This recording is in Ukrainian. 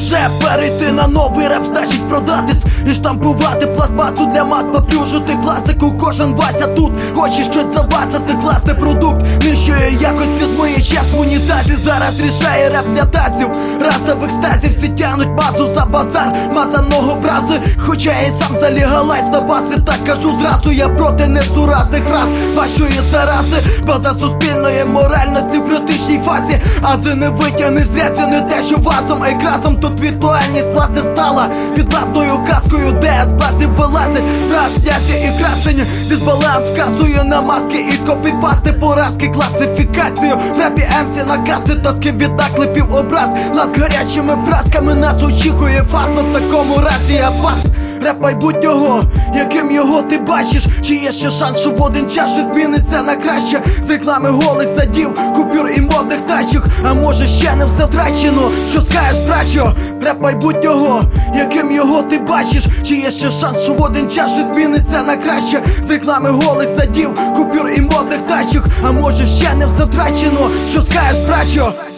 вже перейти на новий реп, значить продатись і штампувати пластмасу для мас, поплюжити класику. Кожен Вася тут хоче щось забацати, класний продукт нижчої якості з моєї честь в унітазі. Зараз рішає реп для тазів, раста в екстазі. Всі тянуть базу за базар мазаного брази, хоча я й сам залігалась на баси. Так кажу зразу, я проти несуразних фраз вашої зарази. База суспільної моральності в критичній фазі. Ази не витягнеш з ряці, не те що вазом, а й красом. Тут віртуальність власне стала підлапною казкою, де з бластів вилазить фраз, княсі і красення. Дисбаланс вказує на маски і копіпасти поразки. Класифікацію в репі МС на касти, тоски від наклепів образ. Нас гарячими прасками нас очікує фасно. В такому разі я пас. Реп майбутнього, яким його ти бачиш? Чи є ще шанс, що в один час щось зміниться на краще? З реклами голих задів, купюр і модних тачок. А може ще не все втрачено? Що скажеш, брачо? Реп майбутнього, яким його ти бачиш? Чи є ще шанс, що в один час щось зміниться на краще? З реклами голих задів, купюр і модних тачок. А може ще не все втрачено? Що скажеш, брачо?